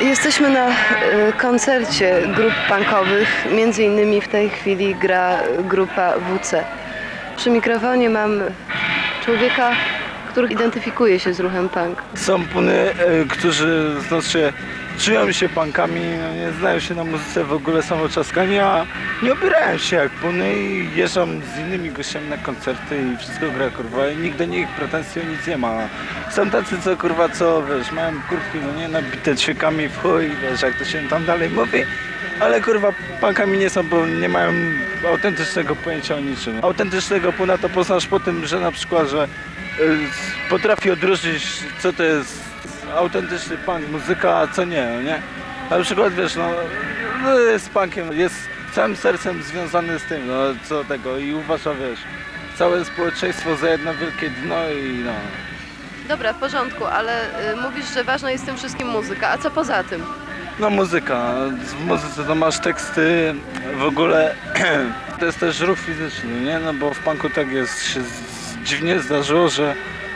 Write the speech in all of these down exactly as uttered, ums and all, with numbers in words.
Jesteśmy na koncercie grup punkowych, między innymi w tej chwili gra grupa W C. Przy mikrofonie mam człowieka, który identyfikuje się z ruchem punk. Są puny, którzy znaczy, czują się punkami, no nie znają się na muzyce, w ogóle są oczaskani, a nie obierają się jak puny i jeżdżą z innymi gościami na koncerty i wszystko gra, kurwa, i nikt do nich pretensji o nic nie ma. Są tacy, co kurwa, co wiesz, mają kurtki, no nie, nabite ćwiekami w chuj, wiesz, jak to się tam dalej mówi, ale kurwa punkami nie są, bo nie mają autentycznego pojęcia o niczym. Autentycznego puna to poznasz po tym, że na przykład, że y, potrafi odróżnić, co to jest autentyczny punk, muzyka, a co nie, no nie? Na przykład, wiesz, no, no jest punkiem, jest całym sercem związany z tym, no, co tego i uważa, wiesz, całe społeczeństwo za jedno wielkie dno i no. Dobra, w porządku, ale y, mówisz, że ważna jest w tym wszystkim muzyka, a co poza tym? No muzyka, w muzyce to masz teksty, w ogóle to jest też ruch fizyczny, nie? No bo w punku tak jest, się z, dziwnie zdarzyło, że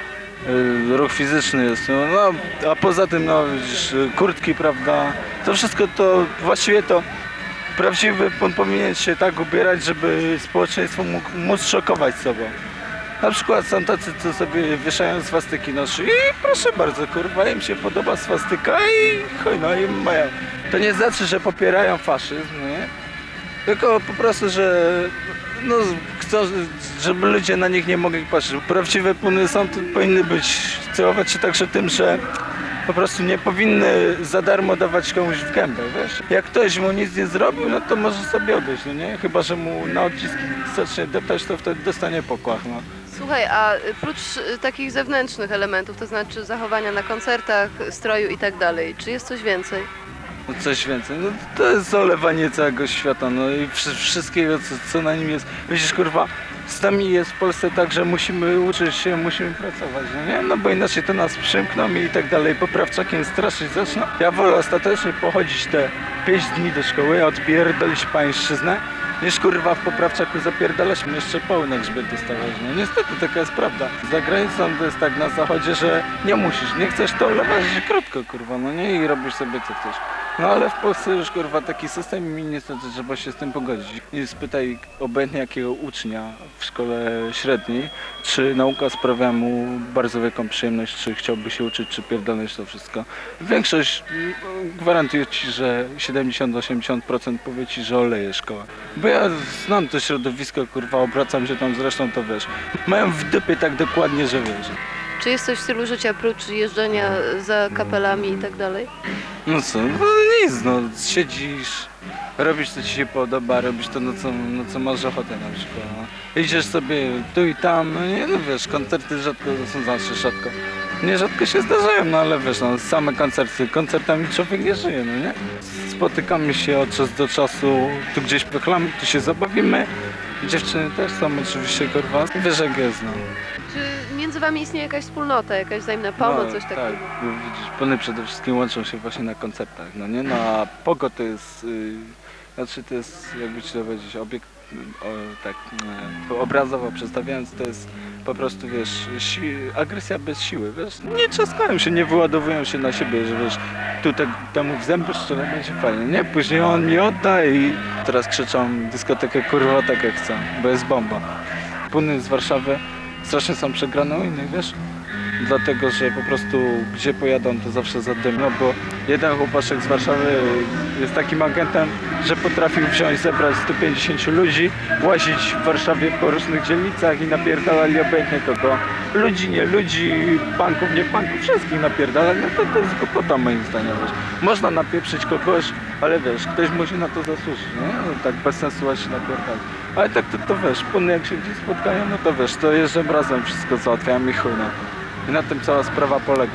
y, ruch fizyczny jest, no, no a poza tym, no widzisz, kurtki, prawda, to wszystko to, właściwie to prawdziwy pun powinien się tak ubierać, żeby społeczeństwo mógł, móc szokować sobą. Na przykład są tacy, co sobie wieszają swastyki na szyi i proszę bardzo, kurwa, im się podoba swastyka i chuj, no i mają. To nie znaczy, że popierają faszyzm, nie? Tylko po prostu, że no, chcą, żeby ludzie na nich nie mogli patrzeć. Prawdziwe puny są, to powinny być, celować się także tym, że po prostu nie powinny za darmo dawać komuś w gębę, wiesz? Jak ktoś mu nic nie zrobił, no to może sobie odejść, no nie? Chyba że mu na odciski zacznie deptać, to wtedy dostanie pokłach, no. Słuchaj, a prócz takich zewnętrznych elementów, to znaczy zachowania na koncertach, stroju i tak dalej, czy jest coś więcej? No coś więcej, no to jest zalewanie całego świata, no i wszystkiego, co, co na nim jest. Widzisz, kurwa, z nami jest w Polsce tak, że musimy uczyć się, musimy pracować, no nie? No bo inaczej to nas przymkną i tak dalej, poprawczakiem straszyć zaczną. Ja wolę ostatecznie pochodzić te pięć dni do szkoły, odpierdolić pańszczyznę, niż kurwa w poprawczaku zapierdalać mnie jeszcze poły na grzbiet dostawać. No niestety taka jest prawda. Za granicą to jest tak na zachodzie, że nie musisz, nie chcesz, to lewasz krótko, kurwa, no nie, i robisz sobie co chcesz. No ale w Polsce już kurwa taki system i niestety trzeba się z tym pogodzić. I spytaj obojętnie jakiego ucznia w szkole średniej, czy nauka sprawia mu bardzo wielką przyjemność, czy chciałby się uczyć, czy pierdolność to wszystko. Większość, gwarantuję ci, że siedemdziesiąt do osiemdziesięciu procent powie ci, że oleje szkoła. Bo ja znam to środowisko, kurwa, obracam się tam zresztą, to wiesz. Mają w dupie tak dokładnie, że wiesz. Czy jest coś w stylu życia prócz jeżdżenia za kapelami i tak dalej? No co, no nic, no siedzisz, robisz co ci się podoba, robisz to, no co, no co masz ochotę na przykład. No. Idziesz sobie tu i tam, no nie, no wiesz, koncerty rzadko, to są zawsze rzadko. Nie rzadko się zdarzają, no ale wiesz, no same koncerty, koncertami człowiek nie żyje, no nie? Spotykamy się od czasu do czasu, tu gdzieś pochlamy, tu się zabawimy. Dziewczyny też są oczywiście, kurwa, wiesz jak jest, no. Czy między wami istnieje jakaś wspólnota, jakaś wzajemna pomoc, no, coś takiego? Tak, widzisz, puny przede wszystkim łączą się właśnie na koncertach, no nie? No a pogo to jest, yy, znaczy to jest, jakby ci to powiedzieć, obiekt, o, tak yy, obrazowo przedstawiając, to jest po prostu, wiesz, si agresja bez siły, wiesz? Nie trzaskają się, nie wyładowują się na siebie, że wiesz, tu te, temu w zęby szczerze będzie fajnie, nie? Później on mi odda i teraz krzyczą dyskotekę kurwa tak jak chcą, bo jest bomba. Puny z Warszawy strasznie są przegrane u innych, wiesz? Dlatego, że po prostu gdzie pojadą, to zawsze za dym. No bo jeden chłopaszek z Warszawy jest takim agentem, że potrafił wziąć, zebrać stu pięćdziesięciu ludzi, łazić w Warszawie po różnych dzielnicach i napierdalali obojętnie kogo. Ludzi, nie ludzi, punków, nie punków, wszystkich napierdalali. No to, to jest głupota moim zdaniem, wiesz. Można napieprzyć kogoś, ale wiesz, ktoś musi na to zasłużyć, nie? No tak bez sensu się napierdalać. Ale tak to, to wiesz, puny jak się gdzieś spotkają, no to wiesz, to jeżdżą razem, wszystko załatwiają i chuj na to. I na tym cała sprawa polega.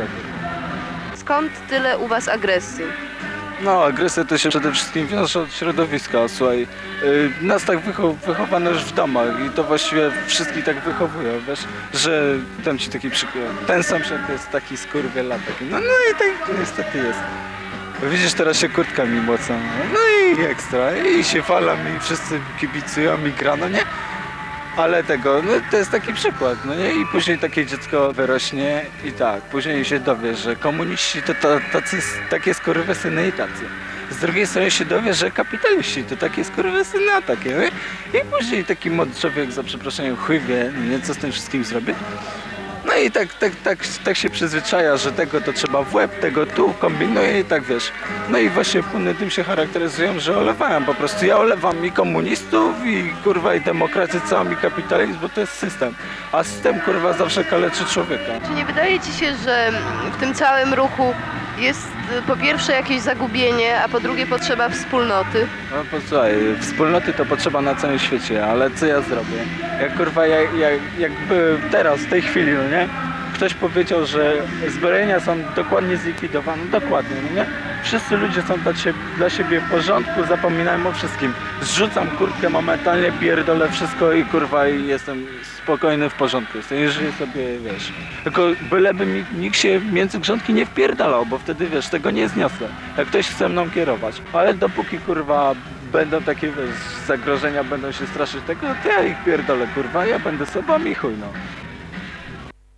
Skąd tyle u was agresji? No, agresja to się przede wszystkim wiąże od środowiska, słuchaj. Yy, nas tak wycho wychowano już w domach i to właściwie wszystkich tak wychowują, wiesz, że dam ci taki przykład. Ten sąsiad to jest taki skurwielatek. No, no i tak niestety jest. Widzisz, teraz się kurtkami mocą. No i ekstra, i się falam, i wszyscy kibicują, i gra, no nie? Ale tego, no to jest taki przykład, no nie? I później takie dziecko wyrośnie i tak, później się dowie, że komuniści to, to tacy, takie skurwysyny i tacy. Z drugiej strony się dowie, że kapitaliści to takie skurwysyny, a takie, nie? I później taki młody człowiek, za przeproszeniem, chuj wie, no nie, co z tym wszystkim zrobię. No i tak, tak, tak, tak się przyzwyczaja, że tego to trzeba w łeb, tego tu kombinuje i tak wiesz. No i właśnie Puny tym się charakteryzują, że olewają po prostu. Ja olewam i komunistów i kurwa i demokrację całą i kapitalizm, bo to jest system. A system kurwa zawsze kaleczy człowieka. Czy nie wydaje ci się, że w tym całym ruchu jest y, po pierwsze jakieś zagubienie, a po drugie potrzeba wspólnoty? No posłuchaj, wspólnoty to potrzeba na całym świecie, ale co ja zrobię? Jak kurwa, jak, jak, jakby teraz, w tej chwili, no nie? Ktoś powiedział, że zbrojenia są dokładnie zlikwidowane, dokładnie, no nie? Wszyscy ludzie są dla, siebie, dla siebie w porządku, zapominają o wszystkim. Zrzucam kurtkę momentalnie, pierdolę wszystko i kurwa i jestem spokojny, w porządku jestem, i żyję sobie, wiesz. Tylko byleby mi nikt się między grządki nie wpierdalał, bo wtedy, wiesz, tego nie zniosę. Jak ktoś chce mną kierować. Ale dopóki kurwa będą takie, wiesz, zagrożenia, będą się straszyć tego, to ja ich pierdolę, kurwa, ja będę sobą i chuj, no.